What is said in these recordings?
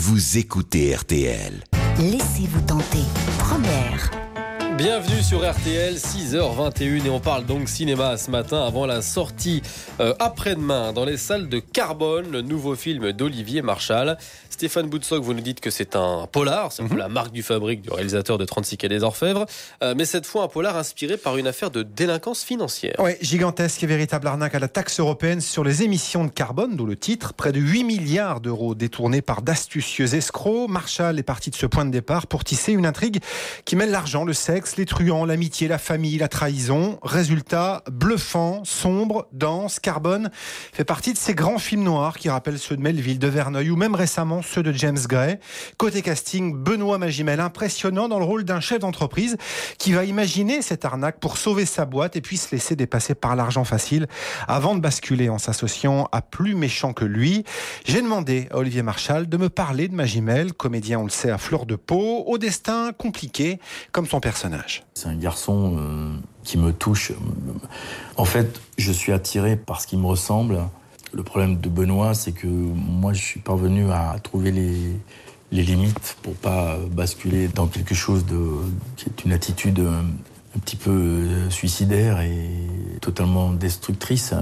vous écoutez RTL. Laissez-vous tenter. Première. Bienvenue sur RTL, 6h21 et on parle donc cinéma ce matin avant la sortie après-demain dans les salles de Carbone, le nouveau film d'Olivier Marchal. Stéphane Boutsock, vous nous dites que c'est un polar, c'est un peu la marque du fabrique du réalisateur de 36 quai des Orfèvres, mais cette fois un polar inspiré par une affaire de délinquance financière. Oui, gigantesque et véritable arnaque à la taxe européenne sur les émissions de carbone, d'où le titre. Près de 8 milliards d'euros détournés par d'astucieux escrocs. Marchal est parti de ce point de départ pour tisser une intrigue qui mêle l'argent, le sexe, les truands, l'amitié, la famille, la trahison. Résultat, bluffant, sombre, dense. Carbone fait partie de ces grands films noirs qui rappellent ceux de Melville, de Verneuil ou même récemment ceux de James Gray. Côté casting, Benoît Magimel, impressionnant dans le rôle d'un chef d'entreprise qui va imaginer cette arnaque pour sauver sa boîte et puis se laisser dépasser par l'argent facile avant de basculer en s'associant à plus méchant que lui. J'ai demandé à Olivier Marchal de me parler de Magimel, comédien, on le sait, à fleur de peau, au destin compliqué comme son personnage. C'est un garçon qui me touche. En fait, je suis attiré par ce qui me ressemble. Le problème de Benoît, c'est que moi, je suis parvenu à trouver les limites pour pas basculer dans quelque chose qui est une attitude un petit peu suicidaire et totalement destructrice.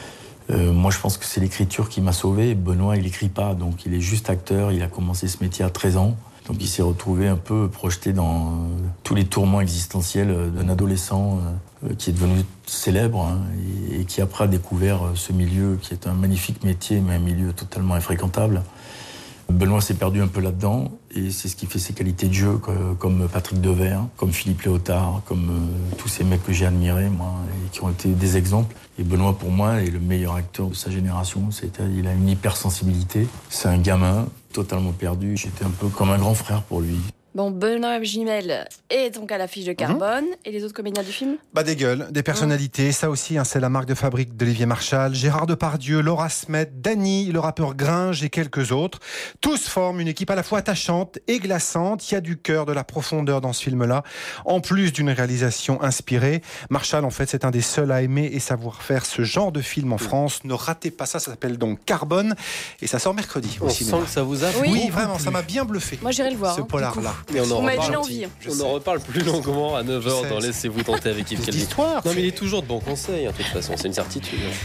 Moi, je pense que c'est l'écriture qui m'a sauvé. Benoît, il écrit pas, donc il est juste acteur. Il a commencé ce métier à 13 ans. Donc il s'est retrouvé un peu projeté dans tous les tourments existentiels d'un adolescent qui est devenu célèbre et qui après a découvert ce milieu qui est un magnifique métier, mais un milieu totalement infréquentable. Benoît s'est perdu un peu là-dedans et c'est ce qui fait ses qualités de jeu, comme Patrick Devers, comme Philippe Léotard, comme tous ces mecs que j'ai admirés, moi, et qui ont été des exemples. Et Benoît, pour moi, est le meilleur acteur de sa génération. Il a une hypersensibilité. C'est un gamin totalement perdu. J'étais un peu comme un grand frère pour lui. Bon, Benoît Magimel est donc à l'affiche de Carbone. Et les autres comédiens du film ? Des gueules, des personnalités, ça aussi, c'est la marque de fabrique d'Olivier Marchal. Gérard Depardieu, Laura Smet, Dany, le rappeur Gringe et quelques autres. Tous forment une équipe à la fois attachante et glaçante. Il y a du cœur, de la profondeur dans ce film-là, en plus d'une réalisation inspirée. Marchal, en fait, c'est un des seuls à aimer et savoir faire ce genre de film en France. Ne ratez pas ça, ça s'appelle donc Carbone et ça sort mercredi au cinéma. On sent que ça vous a Oui, vraiment, ça m'a bien bluffé. Moi, j'irai le voir. Ce polar-là. Et on en m'a reparle, donné envie. on en reparle plus longuement à 9h dans Laissez-vous tenter avec Yves Calvi. Histoire. Non mais il est toujours de bons conseils, de toute façon, c'est une certitude.